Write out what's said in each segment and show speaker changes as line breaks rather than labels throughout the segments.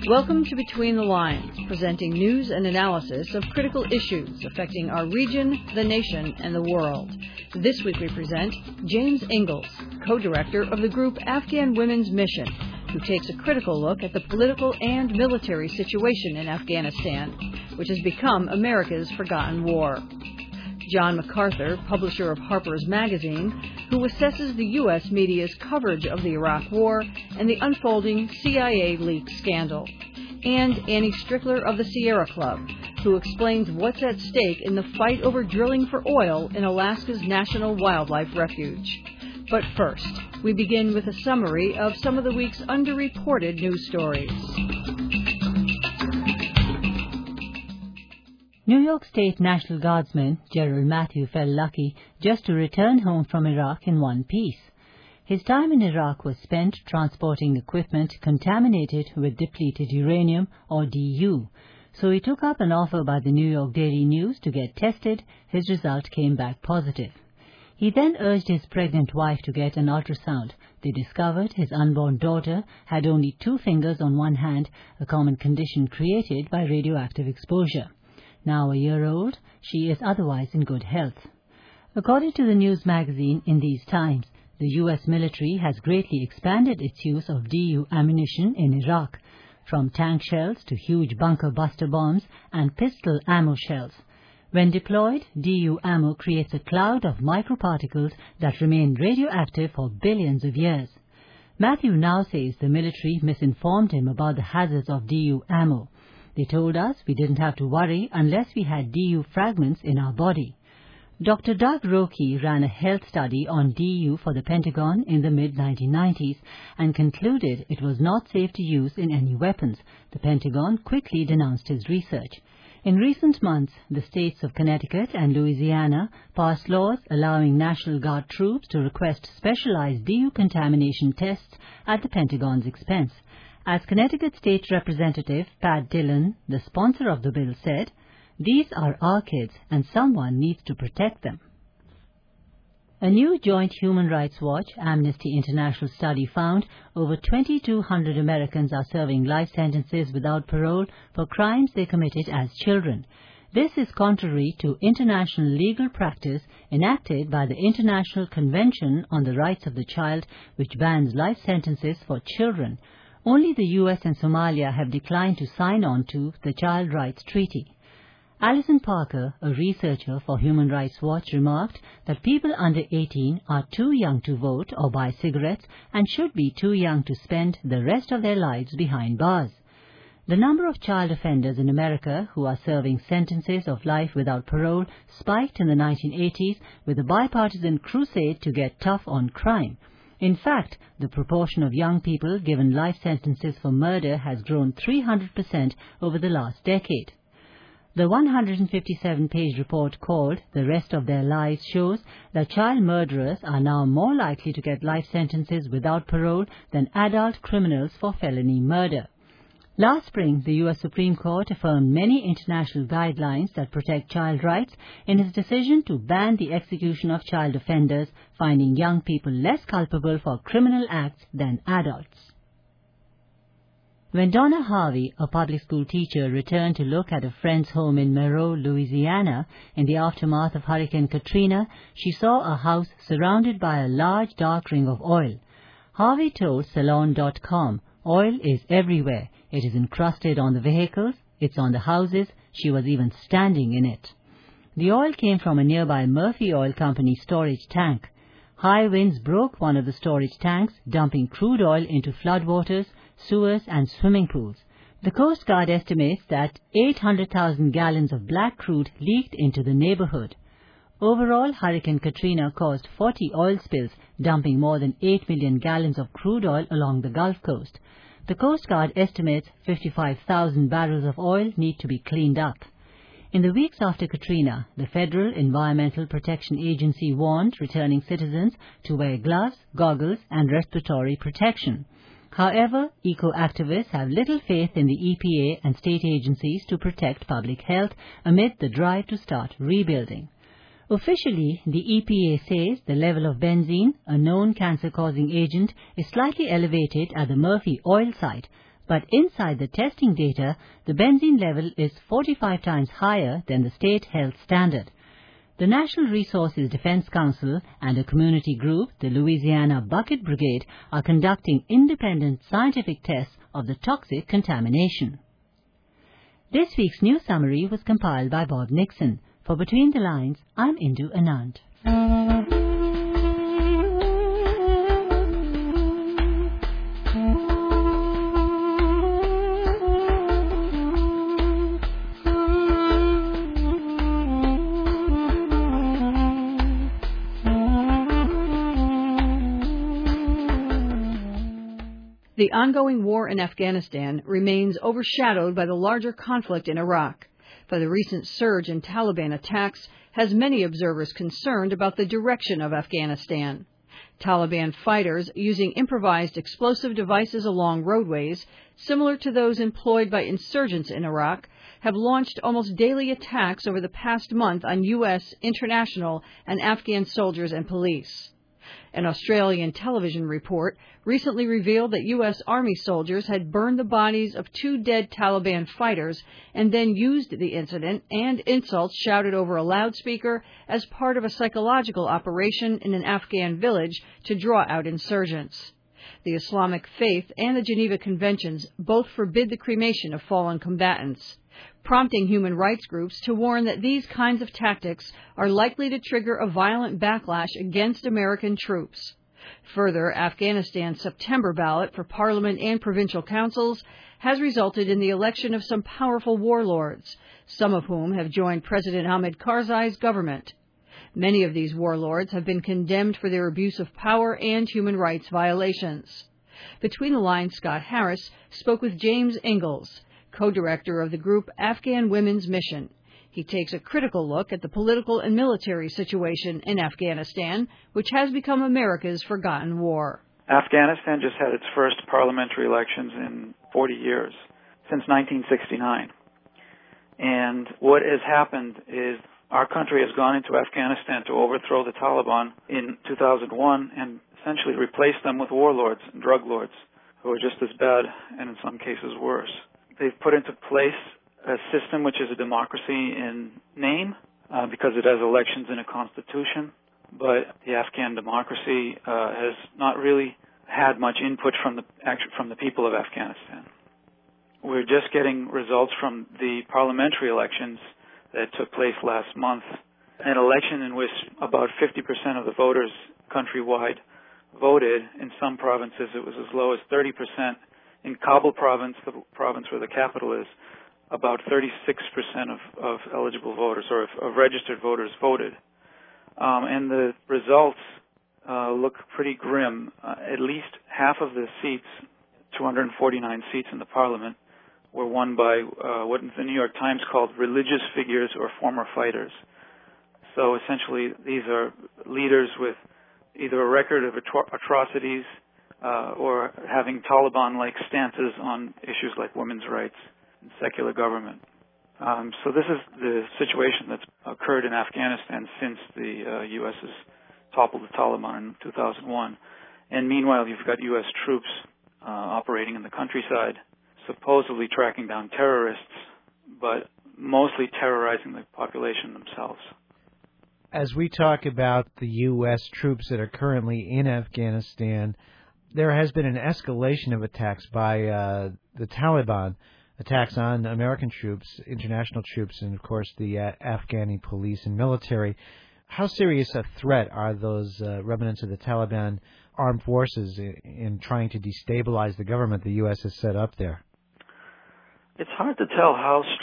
Welcome to Between the Lines, presenting news and analysis of critical issues affecting our region, the nation, and the world. This week we present James Ingalls, co-director of the group Afghan Women's Mission, who takes a critical look at the political and military situation in Afghanistan, which has become America's forgotten war. John MacArthur, publisher of Harper's Magazine, who assesses the U.S. media's coverage of the Iraq War and the unfolding CIA leak scandal. And Annie Strickler of the Sierra Club, who explains what's at stake in the fight over drilling for oil in Alaska's National Wildlife Refuge. But first, we begin with a summary of some of the week's underreported news stories.
New York State National Guardsman Gerald Matthew felt lucky just to return home from Iraq in one piece. His time in Iraq was spent transporting equipment contaminated with depleted uranium, or DU. So he took up an offer by the New York Daily News to get tested. His result came back positive. He then urged his pregnant wife to get an ultrasound. They discovered his unborn daughter had only 2 fingers on one hand, a common condition created by radioactive exposure. Now a year old, she is otherwise in good health. According to the news magazine In These Times, the U.S. military has greatly expanded its use of DU ammunition in Iraq, from tank shells to huge bunker buster bombs and pistol ammo shells. When deployed, DU ammo creates a cloud of microparticles that remain radioactive for billions of years. Matthew now says the military misinformed him about the hazards of DU ammo. They told us we didn't have to worry unless we had DU fragments in our body. Dr. Doug Rokey ran a health study on DU for the Pentagon in the mid-1990s and concluded it was not safe to use in any weapons. The Pentagon quickly denounced his research. In recent months, the states of Connecticut and Louisiana passed laws allowing National Guard troops to request specialized DU contamination tests at the Pentagon's expense. As Connecticut State Representative Pat Dillon, the sponsor of the bill, said, "These are our kids and someone needs to protect them." A new joint Human Rights Watch Amnesty International study found over 2,200 Americans are serving life sentences without parole for crimes they committed as children. This is contrary to international legal practice enacted by the International Convention on the Rights of the Child, which bans life sentences for children. Only the U.S. and Somalia have declined to sign on to the Child Rights Treaty. Alison Parker, a researcher for Human Rights Watch, remarked that people under 18 are too young to vote or buy cigarettes and should be too young to spend the rest of their lives behind bars. The number of child offenders in America who are serving sentences of life without parole spiked in the 1980s with a bipartisan crusade to get tough on crime. In fact, the proportion of young people given life sentences for murder has grown 300% over the last decade. The 157-page report called The Rest of Their Lives shows that child murderers are now more likely to get life sentences without parole than adult criminals for felony murder. Last spring, the U.S. Supreme Court affirmed many international guidelines that protect child rights in its decision to ban the execution of child offenders, finding young people less culpable for criminal acts than adults. When Donna Harvey, a public school teacher, returned to look at a friend's home in Merrill, Louisiana, in the aftermath of Hurricane Katrina, she saw a house surrounded by a large dark ring of oil. Harvey told Salon.com, "Oil is everywhere. It is encrusted on the vehicles, it's on the houses, she was even standing in it." The oil came from a nearby Murphy Oil Company storage tank. High winds broke one of the storage tanks, dumping crude oil into floodwaters, sewers and swimming pools. The Coast Guard estimates that 800,000 gallons of black crude leaked into the neighborhood. Overall, Hurricane Katrina caused 40 oil spills, dumping more than 8 million gallons of crude oil along the Gulf Coast. The Coast Guard estimates 55,000 barrels of oil need to be cleaned up. In the weeks after Katrina, the Federal Environmental Protection Agency warned returning citizens to wear gloves, goggles, and respiratory protection. However, eco-activists have little faith in the EPA and state agencies to protect public health amid the drive to start rebuilding. Officially, the EPA says the level of benzene, a known cancer-causing agent, is slightly elevated at the Murphy oil site, But inside the testing data, the benzene level is 45 times higher than the state health standard. The National Resources Defense Council and a community group, the Louisiana Bucket Brigade, are conducting independent scientific tests of the toxic contamination. This week's news summary was compiled by Bob Nixon. For Between the Lines, I'm Indu Anand.
The ongoing war in Afghanistan remains overshadowed by the larger conflict in Iraq. But the recent surge in Taliban attacks has many observers concerned about the direction of Afghanistan. Taliban fighters using improvised explosive devices along roadways, similar to those employed by insurgents in Iraq, have launched almost daily attacks over the past month on U.S., international, and Afghan soldiers and police. An Australian television report recently revealed that U.S. Army soldiers had burned the bodies of 2 dead Taliban fighters and then used the incident and insults shouted over a loudspeaker as part of a psychological operation in an Afghan village to draw out insurgents. The Islamic faith and the Geneva Conventions both forbid the cremation of fallen combatants, prompting human rights groups to warn that these kinds of tactics are likely to trigger a violent backlash against American troops. Further, Afghanistan's September ballot for parliament and provincial councils has resulted in the election of some powerful warlords, some of whom have joined President Hamid Karzai's government. Many of these warlords have been condemned for their abuse of power and human rights violations. Between the Lines, Scott Harris spoke with James Ingalls, co-director of the group Afghan Women's Mission. He takes a critical look at the political and military situation in Afghanistan, which has become America's forgotten war.
Afghanistan just had its first parliamentary elections in 40 years, since 1969. And what has happened is our country has gone into Afghanistan to overthrow the Taliban in 2001 and essentially replace them with warlords and drug lords who are just as bad and in some cases worse. They've put into place a system which is a democracy in name because it has elections and a constitution, but the Afghan democracy has not really had much input from the people of Afghanistan. We're just getting results from the parliamentary elections that took place last month, an election in which about 50% of the voters countrywide voted. In some provinces it was as low as 30%. In Kabul province, the province where the capital is, about 36% of eligible voters or of registered voters voted. And the results look pretty grim. At least half of the seats, 249 seats in the parliament, were won by what the New York Times called religious figures or former fighters. So essentially these are leaders with either a record of atrocities or having Taliban-like stances on issues like women's rights and secular government. So this is the situation that's occurred in Afghanistan since the U.S. has toppled the Taliban in 2001. And meanwhile, you've got U.S. troops operating in the countryside, supposedly tracking down terrorists, but mostly terrorizing the population themselves.
As we talk about the U.S. troops that are currently in Afghanistan, there has been an escalation of attacks by the Taliban, attacks on American troops, international troops, and, of course, the Afghani police and military. How serious a threat are those remnants of the Taliban armed forces in trying to destabilize the government the U.S. has set up there?
It's hard to tell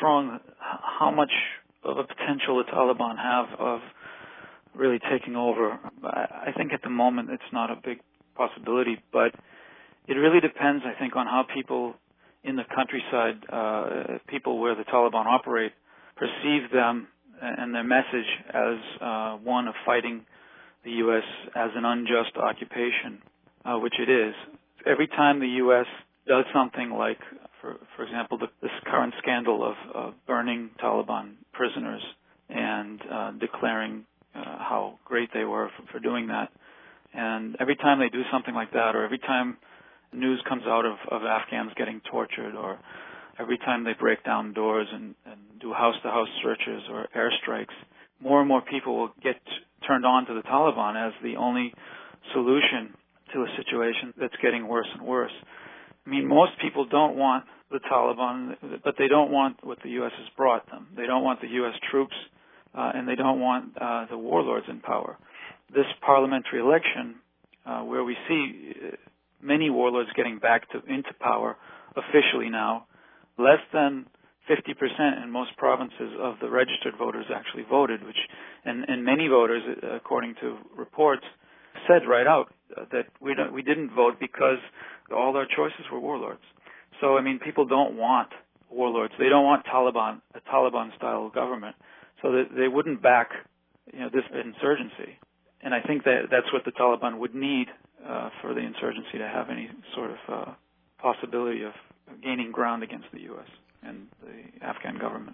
how much of a potential the Taliban have of really taking over. I think at the moment it's not a big possibility, but it really depends, I think, on how people in the countryside, people where the Taliban operate, perceive them and their message as one of fighting the U.S. as an unjust occupation, which it is. Every time the U.S. does something like, for example, this current scandal of burning Taliban prisoners and declaring how great they were for doing that, and every time they do something like that, or every time news comes out of Afghans getting tortured, or every time they break down doors and do house-to-house searches or airstrikes, more and more people will get turned on to the Taliban as the only solution to a situation that's getting worse and worse. I mean, most people don't want the Taliban, but they don't want what the U.S. has brought them. They don't want the U.S. troops, and they don't want the warlords in power. This parliamentary election, where we see many warlords getting back into power officially now, less than 50% in most provinces of the registered voters actually voted, and many voters, according to reports, said right out that we didn't vote because all our choices were warlords. So, I mean, people don't want warlords. They don't want a Taliban-style government. So that they wouldn't back, this insurgency. And I think that's what the Taliban would need for the insurgency to have any sort of possibility of gaining ground against the U.S. and the Afghan government.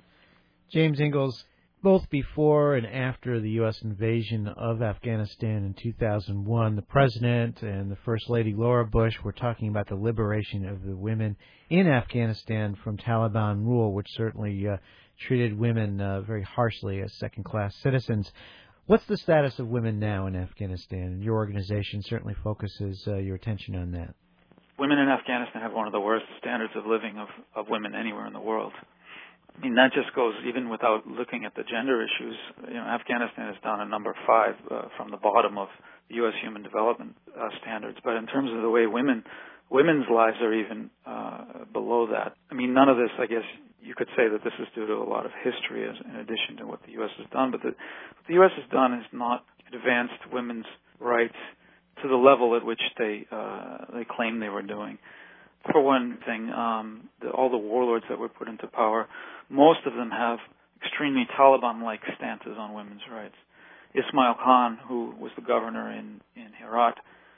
James Ingalls, both before and after the U.S. invasion of Afghanistan in 2001, the President and the First Lady Laura Bush were talking about the liberation of the women in Afghanistan from Taliban rule, which certainly treated women very harshly as second-class citizens. What's the status of women now in Afghanistan? And your organization certainly focuses your attention on that.
Women in Afghanistan have one of the worst standards of living of women anywhere in the world. I mean, that just goes even without looking at the gender issues. Afghanistan is down at number 5 from the bottom of U.S. human development standards. But in terms of the way women's lives are even below that. I mean, none of this, I guess you could say that this is due to a lot of history in addition to what the U.S. has done. But what the U.S. has done is not advanced women's rights to the level at which they claim they were doing. For one thing, all the warlords that were put into power, most of them have extremely Taliban-like stances on women's rights. Ismail Khan, who was the governor in Herat,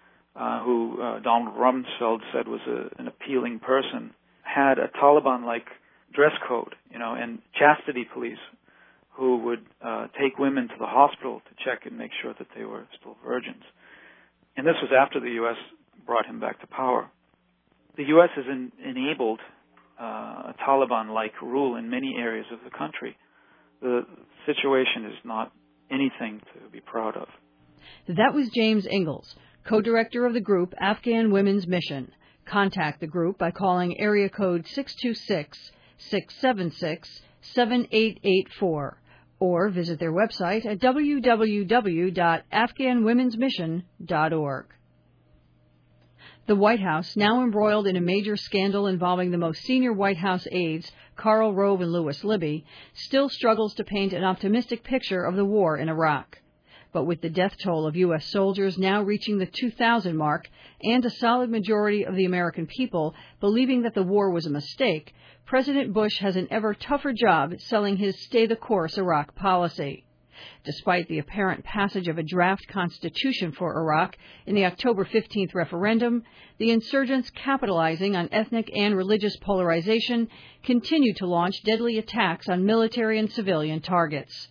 who Donald Rumsfeld said was an appealing person, had a Taliban-like dress code, and chastity police who would take women to the hospital to check and make sure that they were still virgins. And this was after the U.S. brought him back to power. The U.S. has enabled a Taliban-like rule in many areas of the country. The situation is not anything to be proud of.
That was James Ingalls, co-director of the group Afghan Women's Mission. Contact the group by calling area code 626-676-7884 or visit their website at www.afghanwomensmission.org. The White House, now embroiled in a major scandal involving the most senior White House aides, Karl Rove and Louis Libby, still struggles to paint an optimistic picture of the war in Iraq. But with the death toll of U.S. soldiers now reaching the 2,000 mark and a solid majority of the American people believing that the war was a mistake, President Bush has an ever tougher job selling his stay-the-course Iraq policy. Despite the apparent passage of a draft constitution for Iraq in the October 15th referendum, the insurgents, capitalizing on ethnic and religious polarization, continue to launch deadly attacks on military and civilian targets.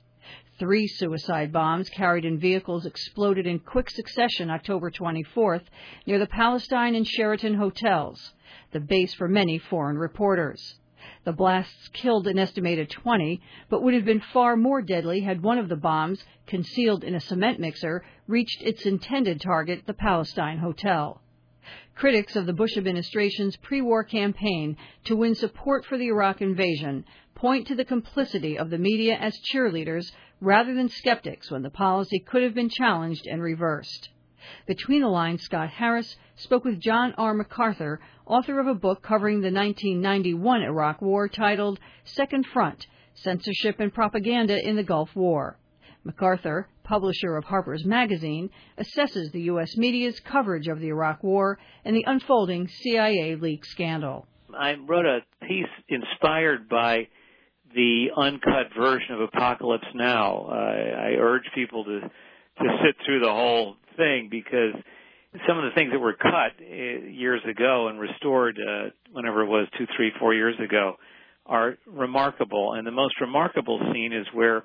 3 suicide bombs carried in vehicles exploded in quick succession October 24th near the Palestine and Sheraton hotels, the base for many foreign reporters. The blasts killed an estimated 20, but would have been far more deadly had one of the bombs, concealed in a cement mixer, reached its intended target, the Palestine Hotel. Critics of the Bush administration's pre-war campaign to win support for the Iraq invasion point to the complicity of the media as cheerleaders rather than skeptics when the policy could have been challenged and reversed. Between the Lines, Scott Harris spoke with John R. MacArthur, author of a book covering the 1991 Iraq War titled Second Front, Censorship and Propaganda in the Gulf War. MacArthur, publisher of Harper's Magazine, assesses the U.S. media's coverage of the Iraq War and the unfolding CIA leak scandal.
I wrote a piece inspired by the uncut version of Apocalypse Now. I urge people to sit through the whole thing because some of the things that were cut years ago and restored whenever it was 2, 3, 4 years ago are remarkable. And the most remarkable scene is where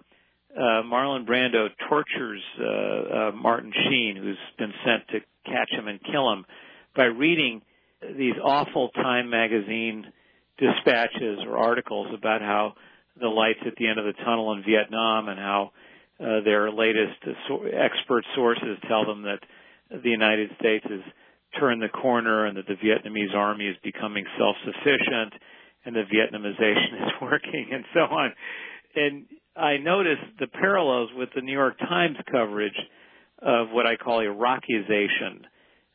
Marlon Brando tortures Martin Sheen, who's been sent to catch him and kill him, by reading these awful Time magazine dispatches or articles about how the lights at the end of the tunnel in Vietnam and how their latest expert sources tell them that the United States has turned the corner and that the Vietnamese army is becoming self-sufficient and the Vietnamization is working and so on. And I noticed the parallels with the New York Times coverage of what I call Iraqization,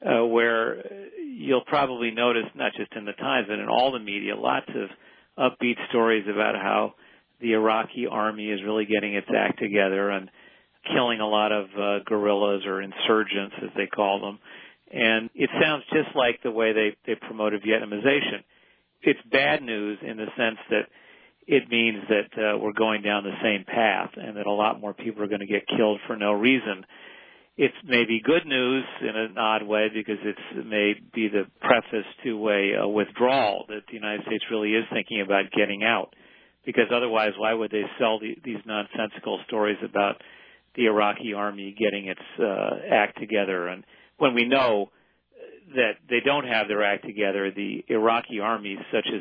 where you'll probably notice, not just in the Times, but in all the media, lots of upbeat stories about how the Iraqi army is really getting its act together and killing a lot of guerrillas or insurgents, as they call them. And it sounds just like the way they promoted Vietnamization. It's bad news in the sense that it means that we're going down the same path and that a lot more people are going to get killed for no reason. It's maybe good news in an odd way because it may be the preface to a withdrawal that the United States really is thinking about getting out. Because otherwise, why would they sell these nonsensical stories about the Iraqi army getting its act together? And when we know that they don't have their act together, the Iraqi army, such as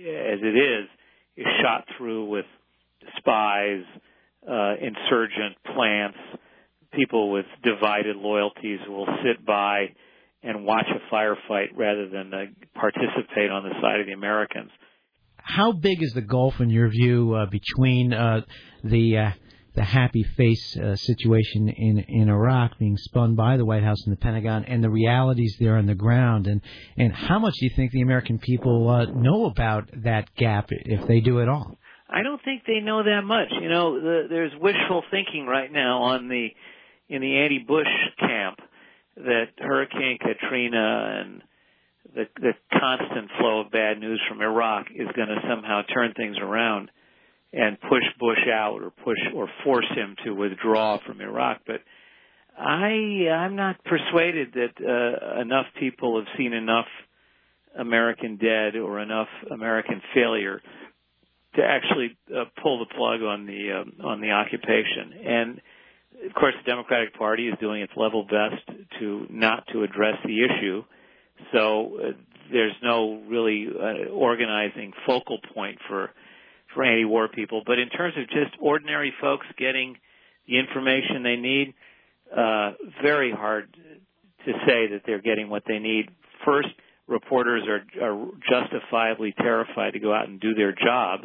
it is shot through with spies, insurgent plants, people with divided loyalties who will sit by and watch a firefight rather than participate on the side of the Americans.
How big is the gulf, in your view, between the happy face situation in Iraq being spun by the White House and the Pentagon and the realities there on the ground? And how much do you think the American people know about that gap, if they do at all?
I don't think they know that much. You know, there's wishful thinking right now in the anti-Bush camp that Hurricane Katrina and the constant flow of bad news from Iraq is going to somehow turn things around and push Bush out or force him to withdraw from Iraq. But I'm not persuaded that enough people have seen enough American dead or enough American failure to actually pull the plug on the occupation. And of course, the Democratic Party is doing its level best not to address the issue. So there's no really organizing focal point for anti-war people. But in terms of just ordinary folks getting the information they need, very hard to say that they're getting what they need. First, reporters are justifiably terrified to go out and do their jobs.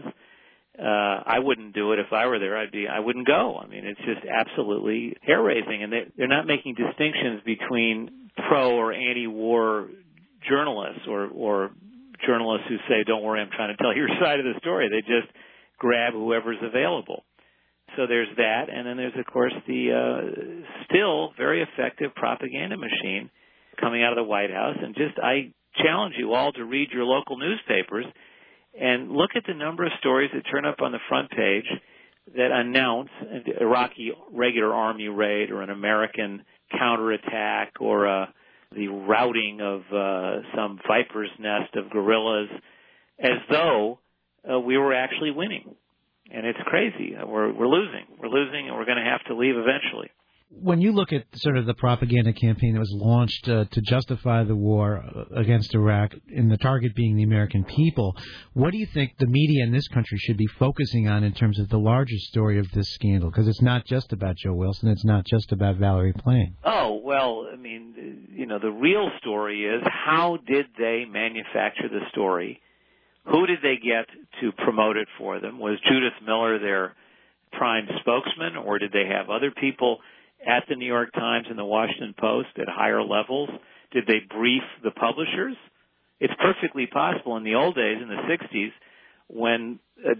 I wouldn't do it if I were there. I wouldn't go. I mean, it's just absolutely hair-raising, and they're not making distinctions between pro or anti-war journalists or journalists who say, "Don't worry, I'm trying to tell your side of the story." They just grab whoever's available. So there's that, and then there's, of course, the still very effective propaganda machine coming out of the White House. And I challenge you all to read your local newspapers and look at the number of stories that turn up on the front page that announce an Iraqi regular army raid or an American counterattack or the routing of some viper's nest of guerrillas as though we were actually winning. And it's crazy. We're losing. We're losing, and we're going to have to leave eventually.
When you look at sort of the propaganda campaign that was launched to justify the war against Iraq, and the target being the American people, what do you think the media in this country should be focusing on in terms of the larger story of this scandal? Because it's not just about Joe Wilson. It's not just about Valerie Plame.
Oh, well, I mean, the real story is how did they manufacture the story? Who did they get to promote it for them? Was Judith Miller their prime spokesman, or did they have other people at the New York Times and the Washington Post at higher levels? Did they brief the publishers? It's perfectly possible in the old days, in the 60s, when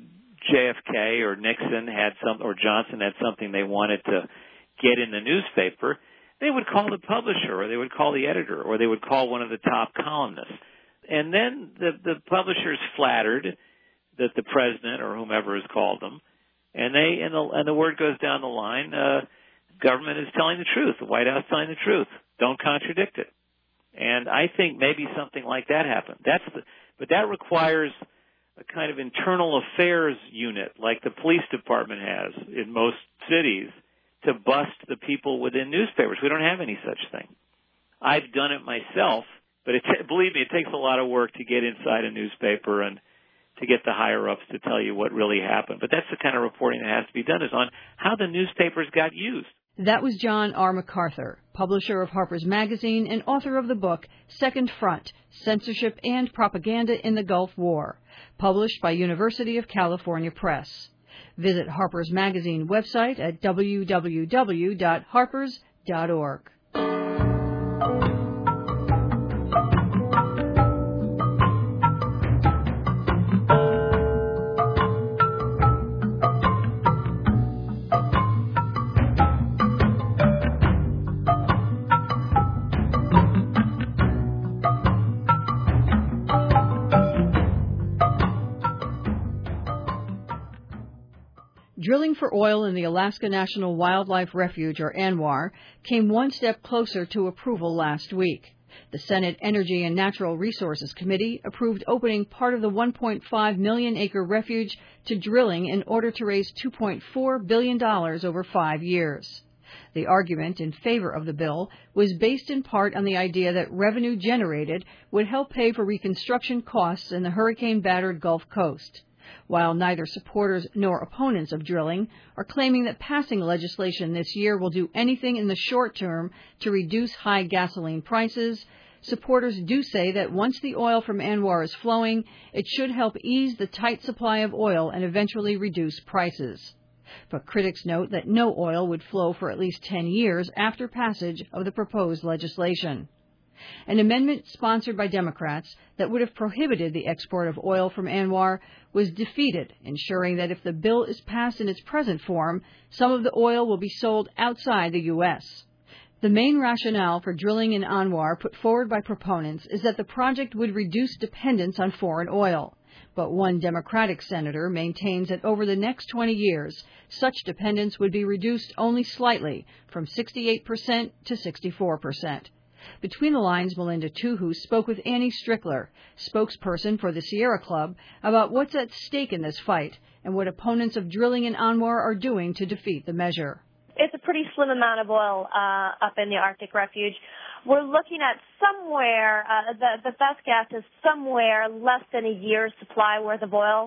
JFK or Nixon or Johnson had something they wanted to get in the newspaper, they would call the publisher, or they would call the editor, or they would call one of the top columnists. And then the publishers flattered that the president or whomever has called them, and the word goes down the line, government is telling the truth, the White House is telling the truth. Don't contradict it. And I think maybe something like that happened. But that requires a kind of internal affairs unit like the police department has in most cities to bust the people within newspapers. We don't have any such thing. I've done it myself But believe me, it takes a lot of work to get inside a newspaper and to get the higher-ups to tell you what really happened. But that's the kind of reporting that has to be done, is on how the newspapers got used.
That was John R. MacArthur, publisher of Harper's Magazine and author of the book Second Front, Censorship and Propaganda in the Gulf War, published by University of California Press. Visit Harper's Magazine website at www.harpers.org. Drilling for oil in the Alaska National Wildlife Refuge, or ANWR, came one step closer to approval last week. The Senate Energy and Natural Resources Committee approved opening part of the 1.5 million-acre refuge to drilling in order to raise $2.4 billion over 5 years. The argument in favor of the bill was based in part on the idea that revenue generated would help pay for reconstruction costs in the hurricane-battered Gulf Coast. While neither supporters nor opponents of drilling are claiming that passing legislation this year will do anything in the short term to reduce high gasoline prices, supporters do say that once the oil from ANWR is flowing, it should help ease the tight supply of oil and eventually reduce prices. But critics note that no oil would flow for at least 10 years after passage of the proposed legislation. An amendment sponsored by Democrats that would have prohibited the export of oil from ANWR was defeated, ensuring that if the bill is passed in its present form, some of the oil will be sold outside the U.S. The main rationale for drilling in ANWR put forward by proponents is that the project would reduce dependence on foreign oil. But one Democratic senator maintains that over the next 20 years, such dependence would be reduced only slightly, from 68% to 64%. Between the lines, Melinda Tuhu spoke with Annie Strickler, spokesperson for the Sierra Club, about what's at stake in this fight and what opponents of drilling in ANWR are doing to defeat the measure.
It's a pretty slim amount of oil up in the Arctic Refuge. We're looking at somewhere, the best guess is somewhere less than a year's supply worth of oil,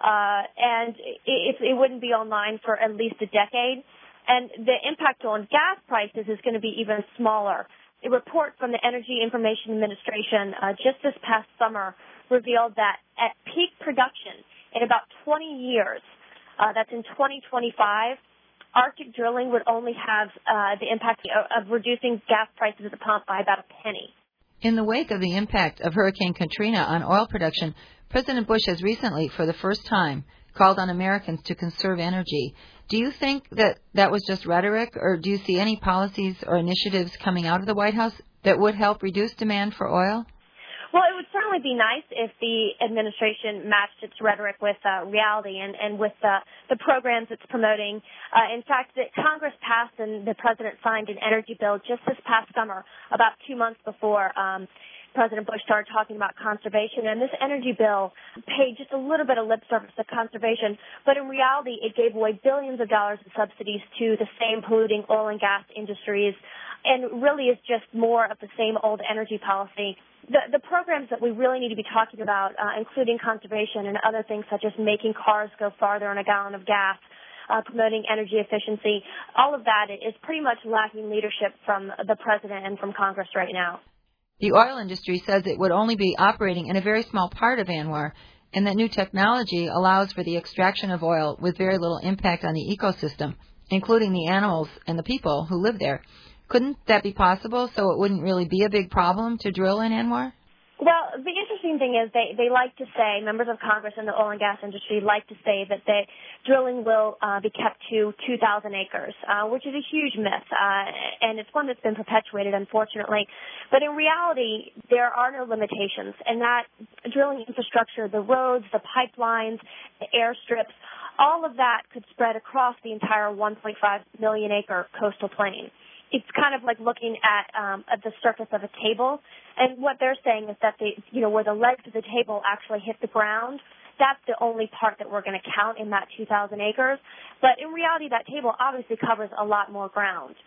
and it wouldn't be online for at least a decade. And the impact on gas prices is going to be even smaller. A report from the Energy Information Administration just this past summer revealed that at peak production in about 20 years, that's in 2025, Arctic drilling would only have the impact of reducing gas prices at the pump by about a penny.
In the wake of the impact of Hurricane Katrina on oil production, President Bush has recently, for the first time, called on Americans to conserve energy. Do you think that was just rhetoric, or do you see any policies or initiatives coming out of the White House that would help reduce demand for oil?
Well, it would certainly be nice if the administration matched its rhetoric with reality and with the programs it's promoting. In fact, Congress passed and the President signed an energy bill just this past summer, about 2 months before President Bush started talking about conservation, and this energy bill paid just a little bit of lip service to conservation, but in reality it gave away billions of dollars in subsidies to the same polluting oil and gas industries, and really is just more of the same old energy policy. The programs that we really need to be talking about, including conservation and other things such as making cars go farther on a gallon of gas, promoting energy efficiency, all of that is pretty much lacking leadership from the President and from Congress right now.
The oil industry says it would only be operating in a very small part of ANWR, and that new technology allows for the extraction of oil with very little impact on the ecosystem, including the animals and the people who live there. Couldn't that be possible, so it wouldn't really be a big problem to drill in ANWR?
Well, the interesting thing is they like to say, members of Congress and the oil and gas industry like to say that the drilling will be kept to 2,000 acres, which is a huge myth, and it's one that's been perpetuated, unfortunately. But in reality, there are no limitations, and that drilling infrastructure, the roads, the pipelines, the airstrips, all of that could spread across the entire 1.5 million acre coastal plain. It's kind of like looking at the surface of a table, and what they're saying is that where the legs of the table actually hit the ground, that's the only part that we're going to count in that 2,000 acres. But in reality, that table obviously covers a lot more ground.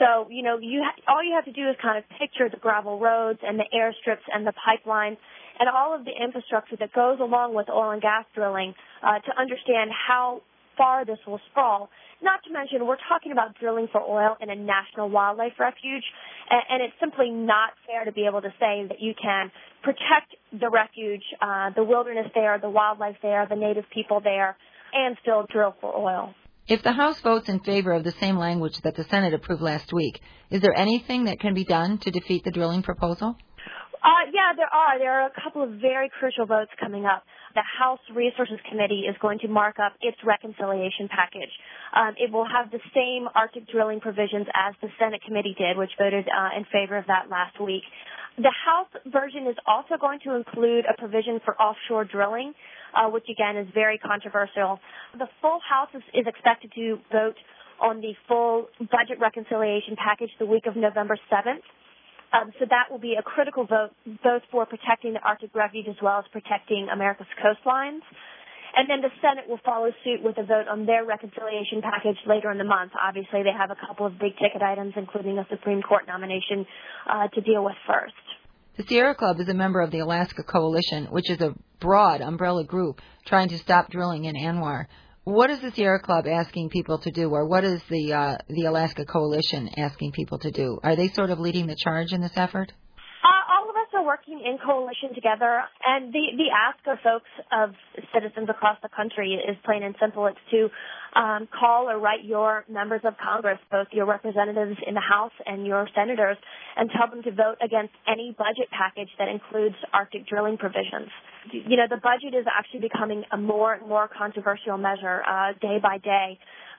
So, all you have to do is kind of picture the gravel roads and the airstrips and the pipelines and all of the infrastructure that goes along with oil and gas drilling to understand how far this will sprawl. Not to mention, we're talking about drilling for oil in a national wildlife refuge, and it's simply not fair to be able to say that you can protect the refuge, the wilderness there, the wildlife there, the native people there, and still drill for oil.
If the House votes in favor of the same language that the Senate approved last week, is there anything that can be done to defeat the drilling proposal?
Yeah, there are. There are a couple of very crucial votes coming up. The House Resources Committee is going to mark up its reconciliation package. It will have the same Arctic drilling provisions as the Senate committee did, which voted in favor of that last week. The House version is also going to include a provision for offshore drilling, which again is very controversial. The full House is expected to vote on the full budget reconciliation package the week of November 7th. So that will be a critical vote both for protecting the Arctic refuge as well as protecting America's coastlines. And then the Senate will follow suit with a vote on their reconciliation package later in the month. Obviously, they have a couple of big-ticket items, including a Supreme Court nomination to deal with first.
The Sierra Club is a member of the Alaska Coalition, which is a broad umbrella group trying to stop drilling in ANWR. What is the Sierra Club asking people to do, or what is the Alaska Coalition asking people to do? Are they sort of leading the charge in this effort?
All of us are working in coalition together, and the ask of folks, of citizens across the country, is plain and simple. It's to call or write your members of Congress, both your representatives in the House and your senators, and tell them to vote against any budget package that includes Arctic drilling provisions. The budget is actually becoming a more and more controversial measure day by day.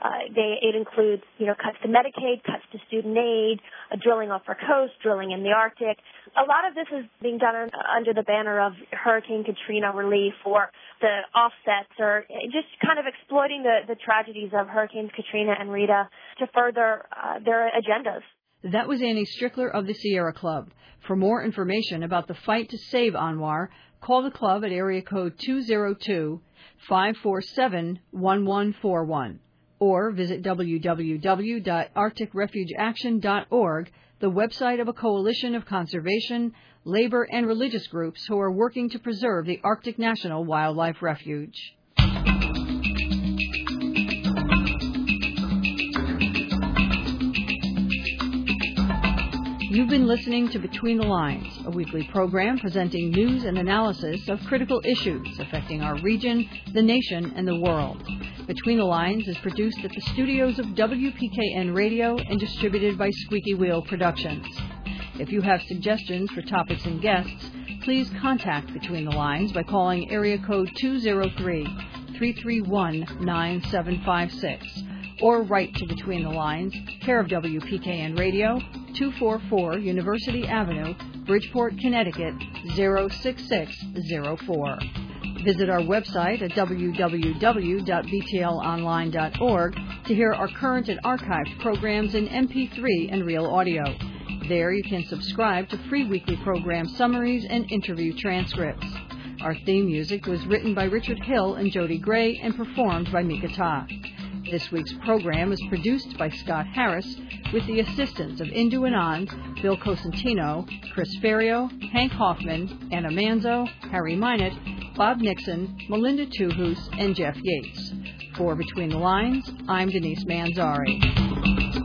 It includes, cuts to Medicaid, cuts to student aid, drilling off our coast, drilling in the Arctic. A lot of this is being done under the banner of Hurricane Katrina relief or the offsets, or just kind of exploiting the tragedies of Hurricanes Katrina and Rita to further their agendas.
That was Annie Strickler of the Sierra Club. For more information about the fight to save ANWR, call the club at area code 202-547-1141 or visit www.arcticrefugeaction.org, the website of a coalition of conservation, labor, and religious groups who are working to preserve the Arctic National Wildlife Refuge. You've been listening to Between the Lines, a weekly program presenting news and analysis of critical issues affecting our region, the nation, and the world. Between the Lines is produced at the studios of WPKN Radio and distributed by Squeaky Wheel Productions. If you have suggestions for topics and guests, please contact Between the Lines by calling area code 203-331-9756 or write to Between the Lines, care of WPKN Radio, 244 University Avenue, Bridgeport, Connecticut, 06604. Visit our website at www.btlonline.org to hear our current and archived programs in MP3 and real audio. There you can subscribe to free weekly program summaries and interview transcripts. Our theme music was written by Richard Hill and Jody Gray and performed by Mika Ta. This week's program is produced by Scott Harris with the assistance of Indu Anand, Bill Cosentino, Chris Ferrio, Hank Hoffman, Anna Manzo, Harry Minott, Bob Nixon, Melinda Tuhus, and Jeff Yates. For Between the Lines, I'm Denise Manzari.